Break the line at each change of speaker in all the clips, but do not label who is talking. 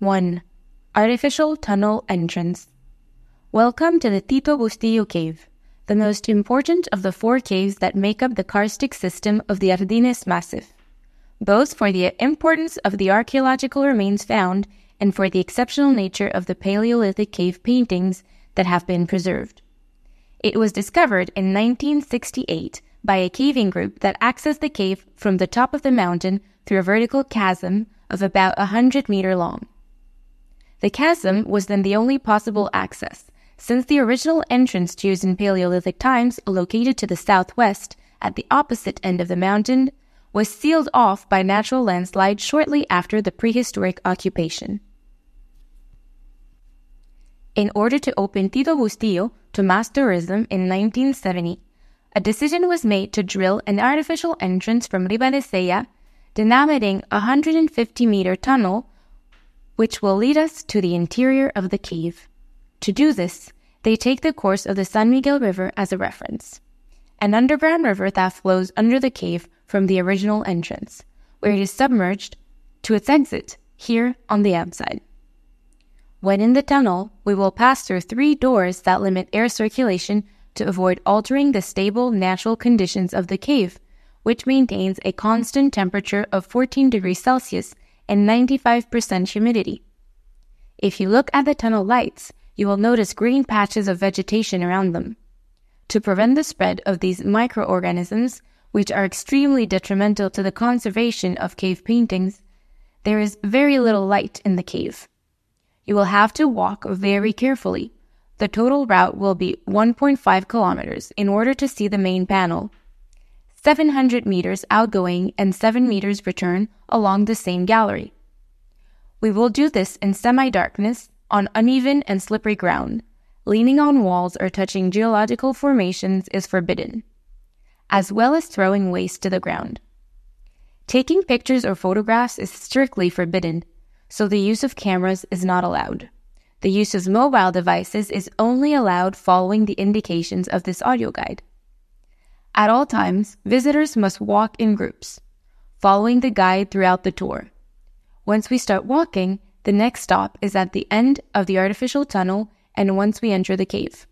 1. Artificial Tunnel Entrance. Welcome to the Tito Bustillo Cave, the most important of the 4 caves that make up the karstic system of the Jardines Massif, both for the importance of the archaeological remains found and for the exceptional nature of the Paleolithic cave paintings that have been preserved. It was discovered in 1968 by a caving group that accessed the cave from the top of the mountain through a vertical chasm of about 100 meters long. The chasm was then the only possible access, since the original entrance used in Paleolithic times, located to the southwest at the opposite end of the mountain, was sealed off by natural landslide shortly after the prehistoric occupation. In order to open Tito Bustillo to mass tourism in 1970, a decision was made to drill an artificial entrance from Riva de Sella, denominating a 150-meter tunnel, which will lead us to the interior of the cave. To do this, they take the course of the San Miguel River as a reference, an underground river that flows under the cave from the original entrance, where it is submerged to its exit here on the outside. When in the tunnel, we will pass through 3 doors that limit air circulation to avoid altering the stable natural conditions of the cave, which maintains a constant temperature of 14 degrees Celsius and 95% humidity. If you look at the tunnel lights, you will notice green patches of vegetation around them. To prevent the spread of these microorganisms, which are extremely detrimental to the conservation of cave paintings, there is very little light in the cave. You will have to walk very carefully. The total route will be 1.5 kilometers in order to see the main panel, 700 meters outgoing and 7 meters return along the same gallery. We will do this in semi-darkness, on uneven and slippery ground. Leaning on walls or touching geological formations is forbidden, as well as throwing waste to the ground. Taking pictures or photographs is strictly forbidden, so the use of cameras is not allowed. The use of mobile devices is only allowed following the indications of this audio guide. At all times, visitors must walk in groups, following the guide throughout the tour. Once we start walking, the next stop is at the end of the artificial tunnel and once we enter the cave.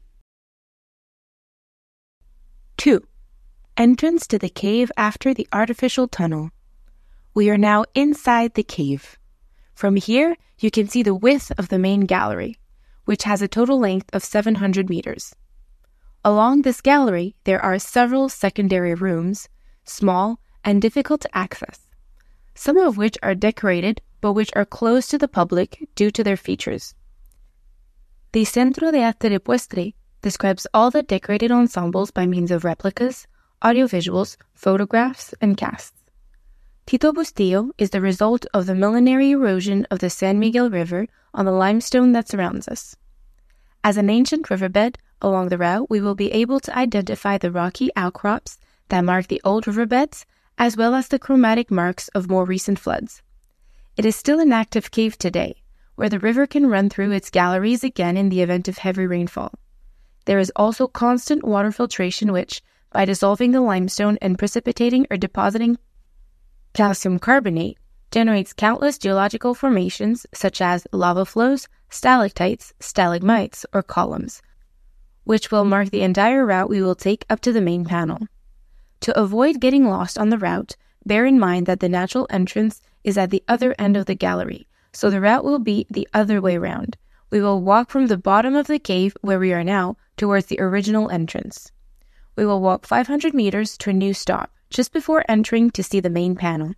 2. Entrance to the cave after the artificial tunnel. We are now inside the cave. From here, you can see the width of the main gallery, which has a total length of 700 meters. Along this gallery, there are several secondary rooms, small and difficult to access, some of which are decorated but which are closed to the public due to their features. The Centro de Arte Rupestre describes all the decorated ensembles by means of replicas, audiovisuals, photographs, and casts. Tito Bustillo is the result of the millenary erosion of the San Miguel River on the limestone that surrounds us. As an ancient riverbed, along the route we will be able to identify the rocky outcrops that mark the old riverbeds, as well as the chromatic marks of more recent floods. It is still an active cave today, where the river can run through its galleries again in the event of heavy rainfall. There is also constant water filtration which, by dissolving the limestone and precipitating or depositing calcium carbonate, generates countless geological formations such as lava flows, stalactites, stalagmites, or columns, which will mark the entire route we will take up to the main panel. To avoid getting lost on the route, bear in mind that the natural entrance is at the other end of the gallery, so the route will be the other way round. We will walk from the bottom of the cave, where we are now, towards the original entrance. We will walk 500 meters to a new stop, just before entering to see the main panel.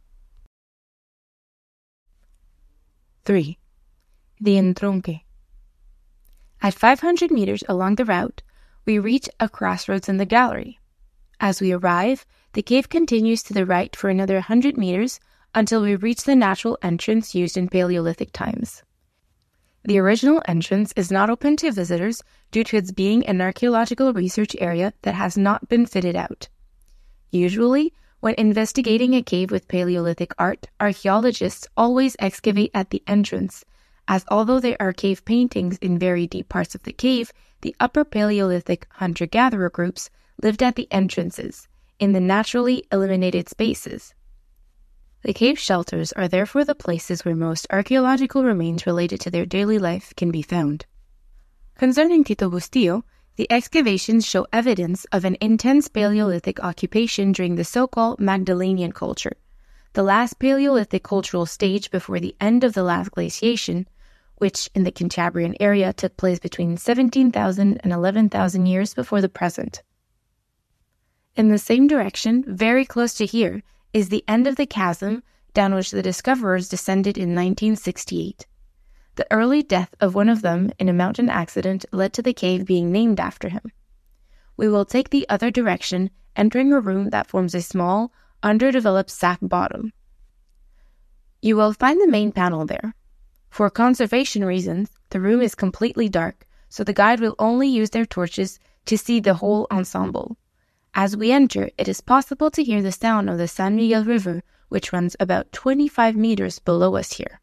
3. The Entronque. At 500 meters along the route, we reach a crossroads in the gallery. As we arrive, the cave continues to the right for another 100 meters until we reach the natural entrance used in Paleolithic times. The original entrance is not open to visitors due to its being an archaeological research area that has not been fitted out. Usually, when investigating a cave with Paleolithic art, archaeologists always excavate at the entrance, as although there are cave paintings in very deep parts of the cave, the Upper Paleolithic hunter-gatherer groups lived at the entrances, in the naturally eliminated spaces. The cave shelters are therefore the places where most archaeological remains related to their daily life can be found. Concerning Tito Bustillo, the excavations show evidence of an intense Paleolithic occupation during the so-called Magdalenian culture, the last Paleolithic cultural stage before the end of the last glaciation, which in the Cantabrian area took place between 17,000 and 11,000 years before the present. In the same direction, very close to here, is the end of the chasm down which the discoverers descended in 1968. The early death of one of them in a mountain accident led to the cave being named after him. We will take the other direction, entering a room that forms a small, underdeveloped sack bottom. You will find the main panel there. For conservation reasons, the room is completely dark, so the guide will only use their torches to see the whole ensemble. As we enter, it is possible to hear the sound of the San Miguel River, which runs about 25 meters below us here.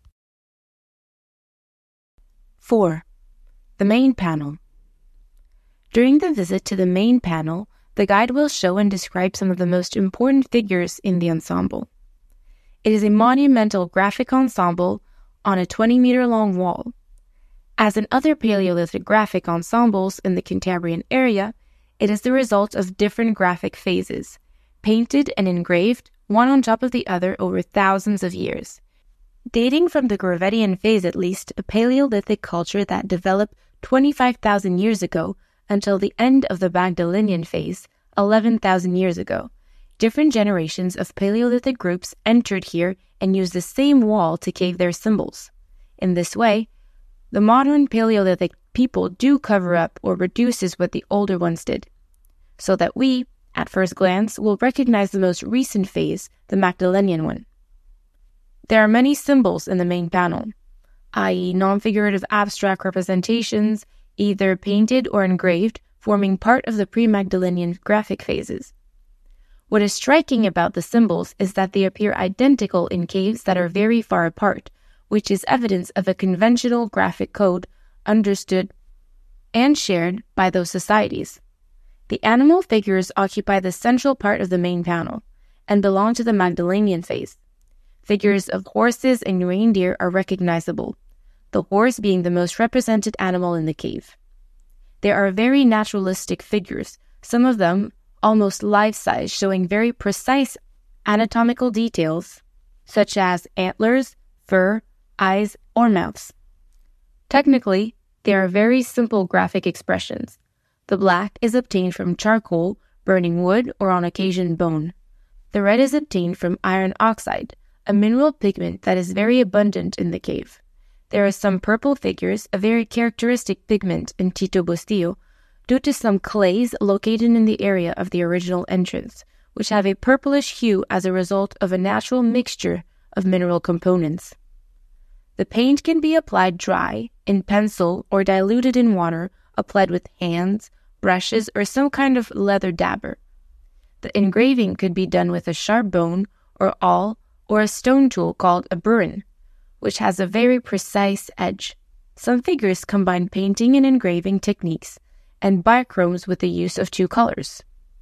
4. The main panel. During the visit to the main panel, the guide will show and describe some of the most important figures in the ensemble. It is a monumental graphic ensemble on a 20-meter-long wall. As in other Paleolithic graphic ensembles in the Cantabrian area, it is the result of different graphic phases, painted and engraved one on top of the other over thousands of years. Dating from the Gravettian phase at least, a Paleolithic culture that developed 25,000 years ago until the end of the Magdalenian phase, 11,000 years ago. Different generations of Paleolithic groups entered here and used the same wall to cave their symbols. In this way, the modern Paleolithic people do cover up or reduces what the older ones did, so that we, at first glance, will recognize the most recent phase, the Magdalenian one. There are many symbols in the main panel, i.e. non-figurative abstract representations, either painted or engraved, forming part of the pre-Magdalenian graphic phases. What is striking about the symbols is that they appear identical in caves that are very far apart, which is evidence of a conventional graphic code understood and shared by those societies. The animal figures occupy the central part of the main panel and belong to the Magdalenian phase. Figures of horses and reindeer are recognizable, the horse being the most represented animal in the cave. There are very naturalistic figures, some of them almost life-size, showing very precise anatomical details, such as antlers, fur, eyes, or mouths. Technically, they are very simple graphic expressions. The black is obtained from charcoal, burning wood, or on occasion bone. The red is obtained from iron oxide, a mineral pigment that is very abundant in the cave. There are some purple figures, a very characteristic pigment in Tito Bustillo, due to some clays located in the area of the original entrance, which have a purplish hue as a result of a natural mixture of mineral components. The paint can be applied dry, in pencil, or diluted in water, applied with hands, brushes, or some kind of leather dabber. The engraving could be done with a sharp bone, or awl, or a stone tool called a burin, which has a very precise edge. Some figures combine painting and engraving techniques and bichromes with the use of two colors.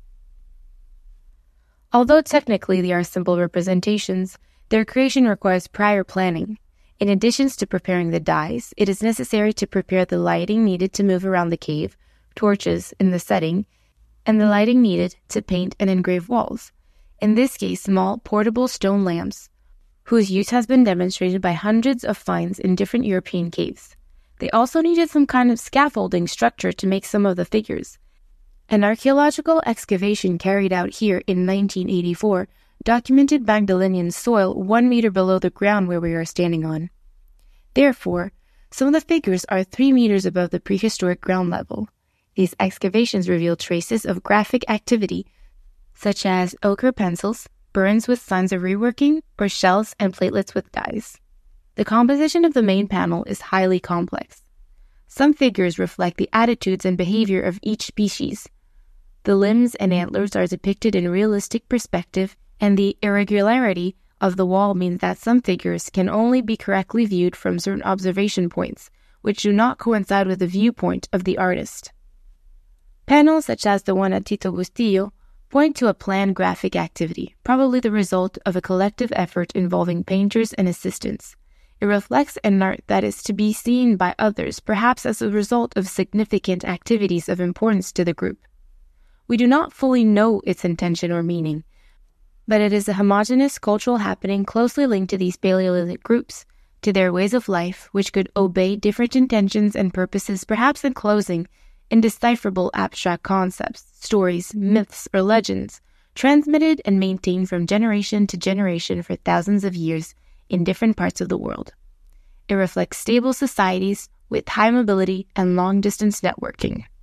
Although technically they are simple representations, their creation requires prior planning. In addition to preparing the dyes, it is necessary to prepare the lighting needed to move around the cave, torches in the setting, and the lighting needed to paint and engrave walls. In this case, small, portable stone lamps, whose use has been demonstrated by hundreds of finds in different European caves. They also needed some kind of scaffolding structure to make some of the figures. An archaeological excavation carried out here in 1984 documented Magdalenian soil 1 meter below the ground where we are standing on. Therefore, some of the figures are 3 meters above the prehistoric ground level. These excavations reveal traces of graphic activity, such as ochre pencils, burns with signs of reworking, or shells and platelets with dyes. The composition of the main panel is highly complex. Some figures reflect the attitudes and behavior of each species. The limbs and antlers are depicted in realistic perspective, and the irregularity of the wall means that some figures can only be correctly viewed from certain observation points, which do not coincide with the viewpoint of the artist. Panels such as the one at Tito Bustillo point to a planned graphic activity, probably the result of a collective effort involving painters and assistants. It reflects an art that is to be seen by others, perhaps as a result of significant activities of importance to the group. We do not fully know its intention or meaning, but it is a homogeneous cultural happening closely linked to these Paleolithic groups, to their ways of life, which could obey different intentions and purposes, perhaps enclosing indecipherable abstract concepts, stories, myths, or legends, transmitted and maintained from generation to generation for thousands of years in different parts of the world. It reflects stable societies with high mobility and long-distance networking.